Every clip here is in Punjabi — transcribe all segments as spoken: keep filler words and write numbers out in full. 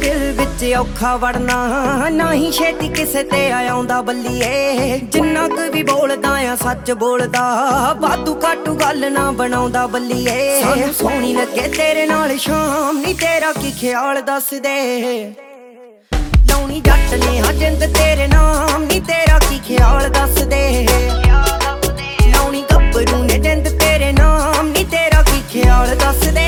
ਦਿਲ ਵਿੱਚ ਔਖਾ ਵੜਨਾ, ਨਾ ਹੀ ਛੇਤੀ ਕਿਸੇ ਤੇ ਆਉਂਦਾ ਬੱਲੀਏ। ਜਿੰਨਾ ਕੁ ਵੀ ਬੋਲਦਾ ਆ ਸੱਚ ਬੋਲਦਾ, ਵਾਧੂ ਘਾਟੂ ਗੱਲ ਨਾ ਬਣਾਉਂਦਾ ਬੱਲੀਏ। ਸਾਨੂੰ ਸੋਹਣੀ ਲੱਗੇ ਤੇਰੇ ਨਾਲ ਸ਼ਾਮ, ਨੀ ਤੇਰਾ ਕੀ ਖਿਆਲ ਦੱਸ ਦੇ। ਲਾਉਣੀ ਜੱਟ ਨੇ ਹਾਂ ਜਿੰਦ ਤੇਰੇ ਨਾਮ, ਨੀ ਤੇਰਾ ਕੀ ਖਿਆਲ ਦੱਸ ਦੇ। ਲਾਉਣੀ ਗੱਭਰੂ ਨੇ ਜਿੰਦ ਤੇਰੇ ਨਾਮ, ਨੀ ਤੇਰਾ ਕੀ ਖਿਆਲ ਦੱਸ ਦੇ।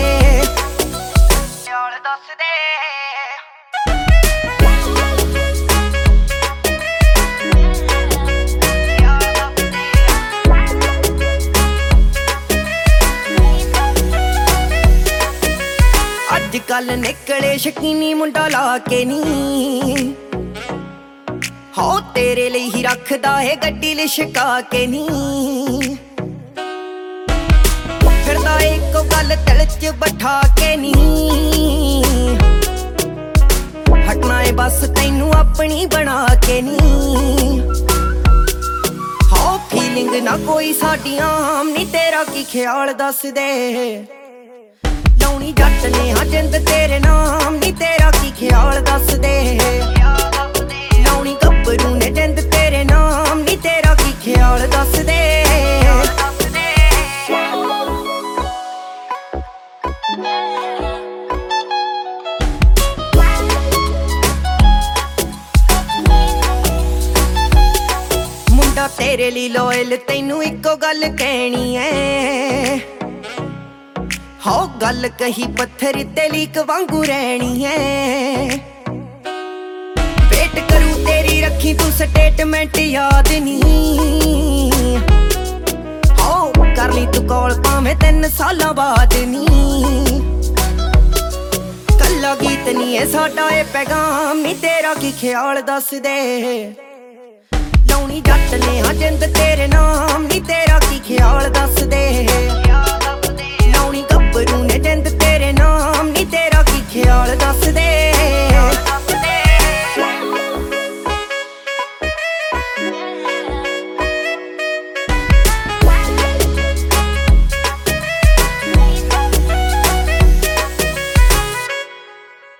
ਅੱਜ ਕੱਲ ਨਿਕਲੇ ਸ਼ਕੀਨੀ ਮੁੰਡਾ ਲਾ ਕੇ ਨੀ, ਹੋ ਤੇਰੇ ਲਈ ਹੀ ਰੱਖਦਾ ਏ ਗੱਡੀ ਲਿਸ਼ਕਾ ਕੇ ਨੀ। ਫਿਰਦਾ ਇੱਕੋ ਗੱਲ ਦਿਲ ਚ ਬਿਠਾ ਕੇ ਨੀ, ਹਟਣਾ ਏ ਬਸ ਤੈਨੂੰ ਆਪਣੀ ਬਣਾ ਕੇ ਨੀ। ਹੋ ਫੀਲਿੰਗ ਨਾ ਕੋਈ ਸਾਡੀਆਂ, ਨੀ ਤੇਰਾ ਕੀ ਖਿਆਲ ਦੱਸ ਦੇ। ਲਾਉਣੀ ਜੱਟ ਨੇ ਹਾਂ ਜਿੰਦ ਤੇਰੇ ਨਾਮ, ਨੀ ਤੇਰਾ ਕੀ ਖਿਆਲ ਦੱਸ ਦੇ। ਲਾਉਣੀ ਗੱਭਰੂ ਨੇ ਜਿੰਦ ਤੇਰੇ ਨਾਮ, ਨੀ ਤੇਰਾ ਕੀ ਖਿਆਲ ਦੱਸ ਦੇ। ਮੁੰਡਾ ਤੇਰੇ ਲਈ ਲੋਇਲ, ਤੈਨੂੰ ਇੱਕੋ ਗੱਲ ਕਹਿਣੀ ਐ। ਹੋ ਗੱਲ ਕਹੀ ਪੱਥਰ ਤੇ ਲੀਕ ਵਾਂਗੂ ਰਹਿਣੀ ਐ। ਵੇਟ ਕਰੂ ਤੇਰੀ ਰੱਖੀ ਤੂੰ ਸਟੇਟਮੈਂਟ ਯਾਦ ਨੀ। ਹੋ ਕਰ ਲਈ ਤੂੰ ਕਾਲ ਭਾਵੇਂ ਤਿੰਨ ਸਾਲਾਂ ਬਾਅਦ ਨੀ। ਕੱਲਾ ਗੀਤ ਨੀ ਏ ਸਾਡਾ ਏ ਪੈਗਾਮ, ਨੀ ਤੇਰਾ ਕੀ ਖਿਆਲ ਦੱਸ ਦੇ। ਲਾਉਣੀ ਜੱਟ ਨੇ ਹਾਂ ਜਿੰਦ ਤੇਰੇ ਨਾਮ, ਨੀ ਤੇਰਾ